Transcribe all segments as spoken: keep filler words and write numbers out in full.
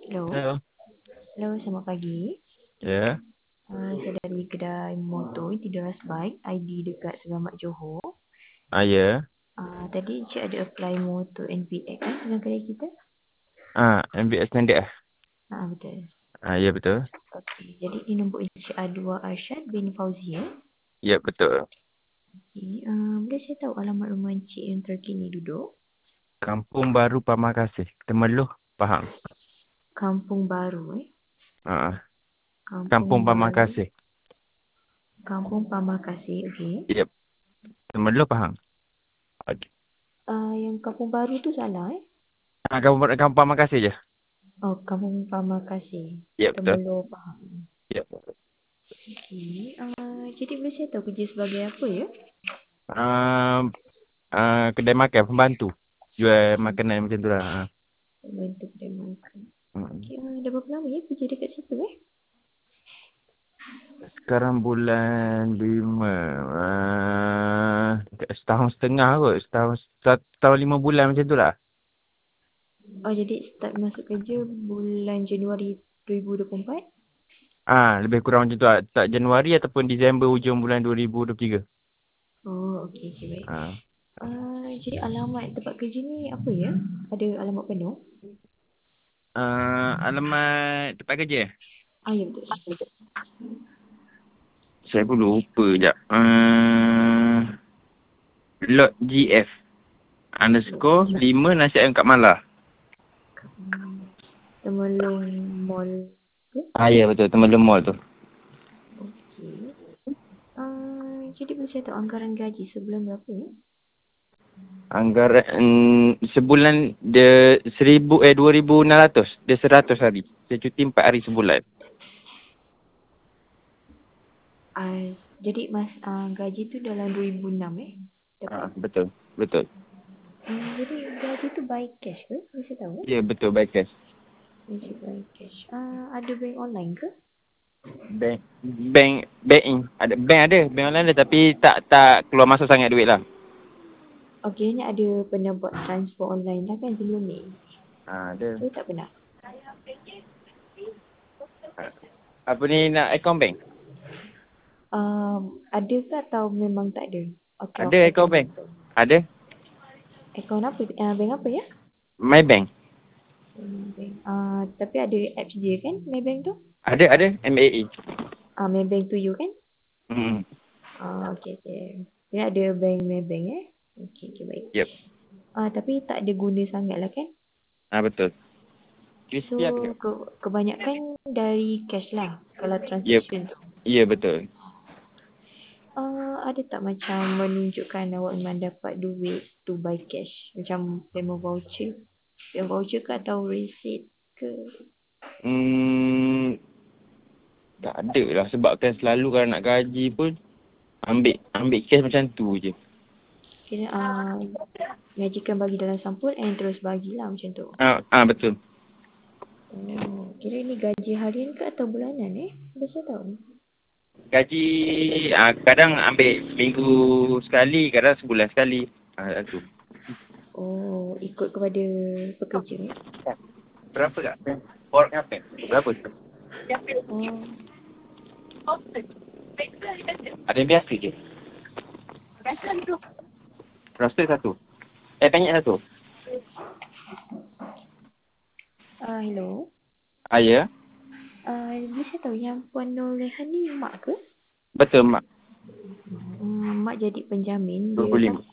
Hello. Hello. Hello, selamat pagi. Ya. Uh, saya dari kedai motor Tiduras Bike, I D dekat Selamat Johor. Ah, ya. Uh, tadi Encik ada apply motor N P X kan dengan kedai kita? Ah, M B S standard ah. Ah, betul. Ah, ya betul. Okey, jadi ini nombor Encik Adwa Arsyad bin Fauzi ya? Ya betul. Okey, uh, boleh saya tahu alamat rumah Encik yang terkini duduk? Kampung Baru Pamakasih, Temeloh, Pahang. Kampung Baru eh? Ah, Kampung Kampung Baru, Pamakasih. Kampung Pamakasih, okey. Ya, Temeloh, Pahang. Okey. Uh, yang Kampung Baru tu salah eh? Ah, Kampung Kampung Pamakasih je. Oh, Kampung Pamakasih, Ya betul. Temerloh, Pahang. Ya. Okey, uh, jadi boleh saya tahu kerja sebagai apa ya? Ah, ah, kedai makan pembantu. Jual makanan macam tu lah. Ah. Bantu kedai makan. Mm. Okey, uh, dah berapa lama ya kerja dekat situ eh? Sekarang bulan lima. Ah, setahun setengah kot. Setahun, setahun lima bulan macam tu lah. Oh, jadi start masuk kerja bulan Januari dua ribu dua puluh empat? Ah, lebih kurang macam tu lah. Tak Januari ataupun Disember hujung bulan dua ribu dua puluh tiga. Oh, okey, okey, baik. Ah. Uh, jadi alamat tempat kerja ni apa ya? Ada alamat penuh? Uh, alamat tempat kerja? Ah, ya betul. Saya pun lupa sekejap. Uh, Lot G F underscore lima nasihat yang kat Malah. Hmm, Temelung Mall ke? Ah, ya betul. Temelung Mall tu. Okey. Uh, jadi boleh saya tahu anggaran gaji sebulan berapa ya? Anggaran um, sebulan dia seribu eh dua ribu enam ratus. Dia seratus hari. Saya cuti empat hari sebulan. Uh, jadi mas uh, gaji tu dalam dua ribu enam eh? Ah, Dapat. betul. Betul. Hmm, jadi gaji tu by cash ke? Boleh saya tahu? Ya betul. Baik cash. Gaji by cash. Uh, ada bank online ke? Bank bank bank ada bank ada bank online ada tapi tak tak keluar masuk sangat duit lah. Okey, ni ada pernah buat transfer online dah kan sebelum ni? Ah, ada. Saya tak pernah. Apa ni nak account bank? Um, ada ke atau memang tak ada? Account, Ada account account bank. gitu. Ada. Account apa? Uh, bank apa ya? Maybank. Hmm, bank. Uh, tapi ada apps dia kan Maybank tu? Ada ada M A E. Ah, uh, Maybank to you kan? Hmm. Ah, uh, okey okey. Dia ada bank Maybank eh? Okey okey baik. Yep. Ah, uh, tapi tak ada guna sangat lah kan? Ah betul. So, Crispy apa? ke, kebanyakan dari cash lah kalau Yep. transaction tu. Ya betul. Uh, ada tak macam menunjukkan awak memang dapat duit to buy cash? Macam payment voucher? Payment voucher ke atau receipt ke? Hmm, tak ada lah sebab kan selalu kalau nak gaji pun ambil ambil cash macam tu je. Kira uh, mengajikan bagi dalam sampul and terus bagilah macam tu. Ah, ah betul. Oh, kira ni gaji harian ke atau bulanan eh? Biasa tahu. Gaji ah, kadang ambil minggu sekali, kadang sebulan sekali. Ah tu. Oh, ikut kepada pekerja eh? Berapa tak? Pork apa? Berapa? Oh, Ada yang biasa je. Rasa satu. Eh penyet satu. uh, hello. Ah ya. Uh, boleh saya tahu yang Puan Nur Rehan ni mak ke? Betul mak. Hmm, mak jadi penjamin dua dia puluh tak. lima.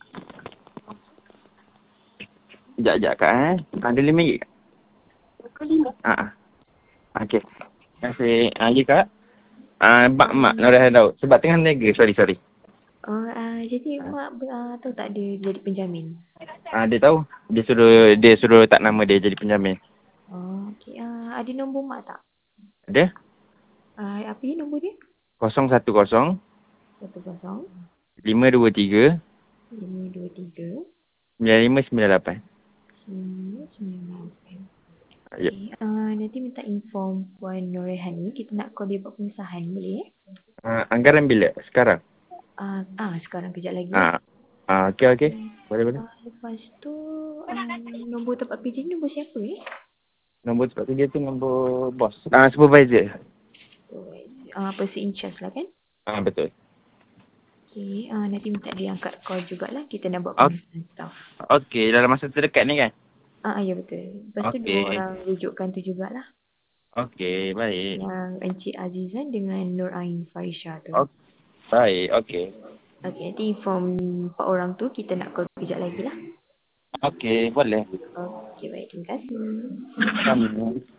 Sekejap, sekejap kak eh. Ada lima ringgit kak? dua puluh lima. Ah. Okey. Terima kasih. Ah, ya kak. Ah, mak mak Uh, Nurul Daud. Sebab tengah niaga. Sorry, sorry. oh, uh, jadi mak uh, tahu tak dia jadi penjamin? Ah, dia tahu. Dia suruh dia suruh tak nama dia jadi penjamin. Oh, okey. Uh, ada nombor mak tak? Ada? Uh, apa dia nombor dia? kosong satu kosong Satu kosong lima dua tiga lima dua tiga sembilan lima sembilan lapan. sembilan sembilan lapan. Ya. Okay. Uh, nanti minta inform Puan Nur Rehan ni. Kita nak call dia buat pengesahan boleh eh? Ah, anggaran bila? Sekarang? Uh, ah, sekarang kejap lagi eh. Ah, ah okey okey. Hmm. Boleh boleh. Uh, lepas tu um, nombor tempat kerja ni nombor siapa eh? Nombor tempat kerja tu nombor bos. Ah, supervisor. Uh, person in charge lah kan? Ah, betul. Okay, uh, nanti minta dia angkat call jugalah. Kita nak buat Ok. pemeriksaan staff. Okey, dalam masa terdekat ni kan? Ah, uh, ya betul. Lepas tu dua Okey. orang rujukan tu jugalah. Okey, baik. Yang Encik Azizan dengan Nur Ain Farisha tu. Ok, baik, okey. Okay, nanti inform empat orang tu kita nak call kejap lagi lah. Okey, boleh. Okay, baik. Terima kasih. Kami.